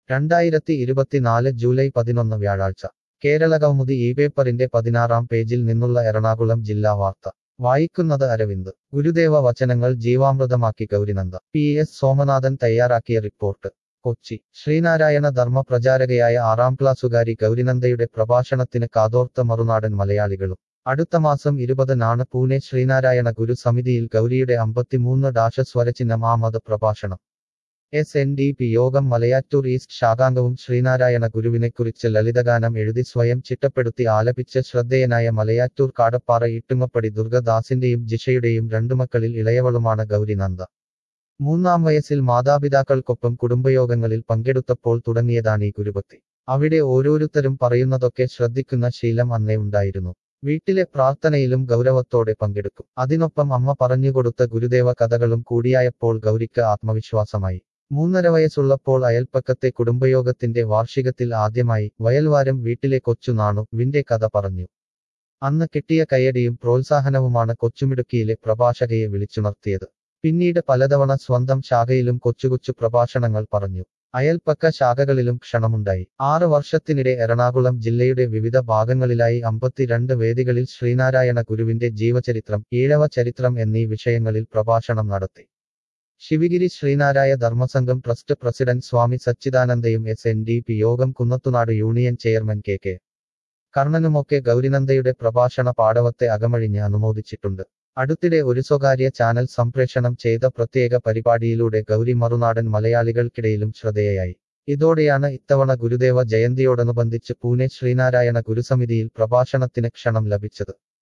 2024 July 11 വ്യാഴാഴ്ച കേരളകൗമുദി ഈ പേപ്പറിന്റെ 16-ാം പേജിൽ നിന്നുള്ള എറണാകുളം ജില്ലാ വാർത്ത വായിക്കുന്നത് അരവിന്ദ്. ഗുരുദേവ വചനങ്ങൾ ജീവാമൃതമാക്കി ഗൗരിനന്ദ. PS സോമനാഥൻ തയ്യാറാക്കിയ റിപ്പോർട്ട്. കൊച്ചി. ശ്രീനാരായണ ധർമ്മ പ്രചാരകയായ 6-ാം ക്ലാസുകാരി ഗൗരിനന്ദയുടെ പ്രഭാഷണത്തിന് കാതോർത്ത മറുനാടൻ മലയാളികളും. അടുത്ത മാസം 20-നാണ് പൂനെ ശ്രീനാരായണ ഗുരു സമിതിയിൽ ഗൗരിയുടെ 53 സ്വരചിഹ്നം ആമത് പ്രഭാഷണം. SNDP യോഗം മലയാറ്റൂർ ഈസ്റ്റ് ശാഖാംഗവും ശ്രീനാരായണ ഗുരുവിനെക്കുറിച്ച് ലളിതഗാനം എഴുതി സ്വയം ചിട്ടപ്പെടുത്തി ആലപിച്ച് ശ്രദ്ധേയനായ മലയാറ്റൂർ കാടപ്പാറ ഈട്ടുങ്ങപ്പടി ദുർഗദാസിന്റെയും ജിഷയുടെയും 2 മക്കളിൽ ഇളയവളുമാണ് ഗൗരിനന്ദ. 3-ാം വയസ്സിൽ മാതാപിതാക്കൾക്കൊപ്പം കുടുംബയോഗങ്ങളിൽ പങ്കെടുത്തപ്പോൾ തുടങ്ങിയതാണീ ഗുരുഭക്തി. അവിടെ ഓരോരുത്തരും പറയുന്നതൊക്കെ ശ്രദ്ധിക്കുന്ന ശീലം അന്നേ ഉണ്ടായിരുന്നു. വീട്ടിലെ പ്രാർത്ഥനയിലും ഗൗരവത്തോടെ പങ്കെടുക്കും. അതിനൊപ്പം അമ്മ പറഞ്ഞുകൊടുത്ത ഗുരുദേവ കഥകളും കൂടിയായപ്പോൾ ഗൗരിക്ക് ആത്മവിശ്വാസമായി. 3.5 വയസ്സുള്ളപ്പോൾ അയൽപ്പക്കത്തെ കുടുംബയോഗത്തിന്റെ വാർഷികത്തിൽ ആദ്യമായി വയൽവാരം വീട്ടിലെ കൊച്ചു നാണുവിന്റെ കഥ പറഞ്ഞു. അന്ന് കിട്ടിയ കയ്യടിയും പ്രോത്സാഹനവുമാണ് കൊച്ചുമിടുക്കിയിലെ പ്രഭാഷകയെ വിളിച്ചുണർത്തിയത്. പിന്നീട് പലതവണ സ്വന്തം ശാഖയിലും കൊച്ചുകൊച്ചു പ്രഭാഷണങ്ങൾ പറഞ്ഞു. അയൽപ്പക്ക ശാഖകളിലും ക്ഷണമുണ്ടായി. 6 വർഷത്തിനിടെ എറണാകുളം ജില്ലയുടെ വിവിധ ഭാഗങ്ങളിലായി 52 വേദികളിൽ ശ്രീനാരായണ ഗുരുവിന്റെ ജീവചരിത്രം, ഈഴവ ചരിത്രം എന്നീ വിഷയങ്ങളിൽ പ്രഭാഷണം നടത്തി. ശിവഗിരി ശ്രീനാരായ ധർമ്മസംഘം ട്രസ്റ്റ് പ്രസിഡന്റ് സ്വാമി സച്ചിദാനന്ദയും SNDP യോഗം കുന്നത്തുനാട് യൂണിയൻ ചെയർമാൻ KK കർണനുമൊക്കെ ഗൗരിനന്ദയുടെ പ്രഭാഷണ പാടവത്തെ അകമഴിഞ്ഞ് അനുമോദിച്ചിട്ടുണ്ട്. അടുത്തിടെ ഒരു സ്വകാര്യ ചാനൽ സംപ്രേഷണം ചെയ്ത പ്രത്യേക പരിപാടിയിലൂടെ ഗൗരി മറുനാടൻ മലയാളികൾക്കിടയിലും ശ്രദ്ധേയയായി. ഇതോടെയാണ് ഇത്തവണ ഗുരുദേവ ജയന്തിയോടനുബന്ധിച്ച് പൂനെ ശ്രീനാരായണ ഗുരുസമിതിയിൽ പ്രഭാഷണത്തിന് ക്ഷണം ലഭിച്ചത്.